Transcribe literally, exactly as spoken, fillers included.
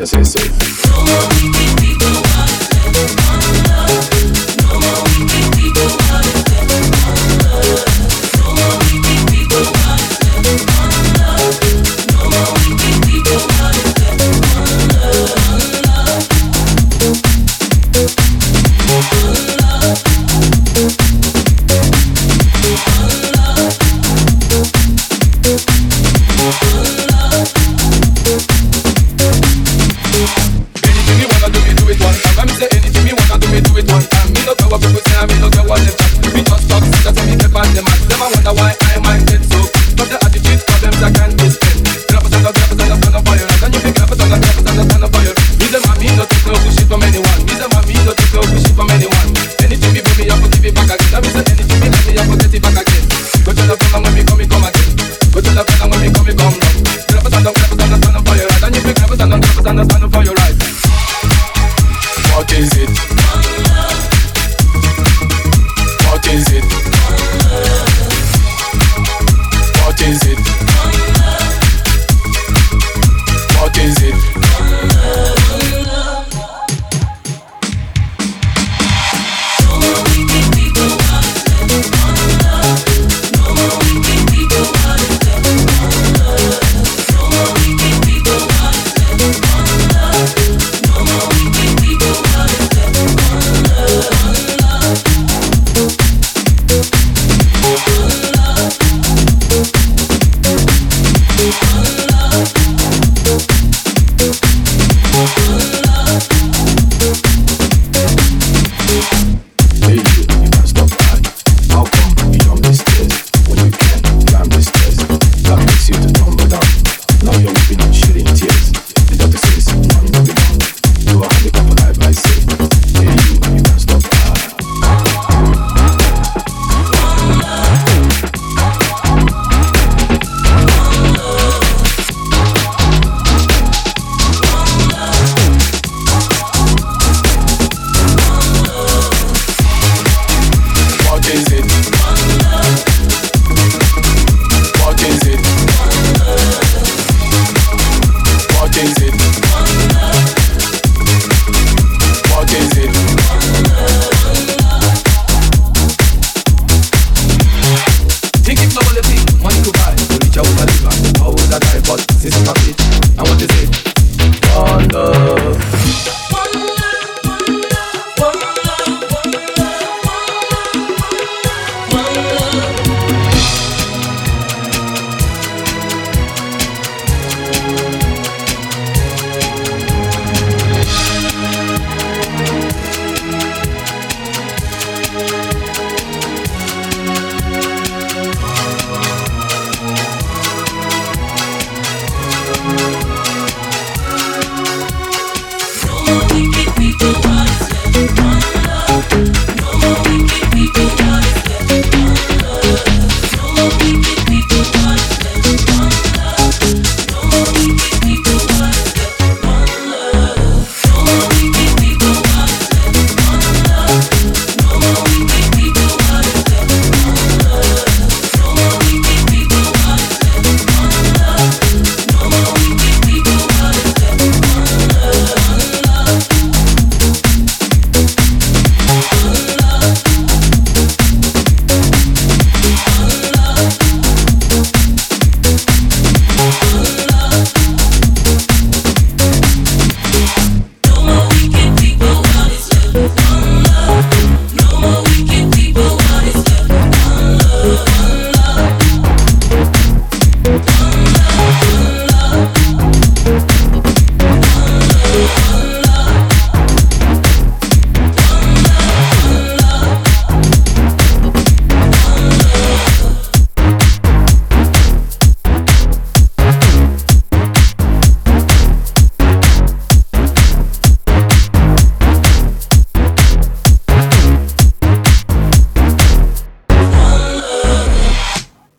you say so. No more wicked people, what is left? One love. No more wicked people, what is left? One love. No more wicked people, what is left? One love. No more wicked people, what is left? One love. One love. One love. Anything you wanna do, me do it one time. Let me say anything you wanna do, me do it one time. Me no power people.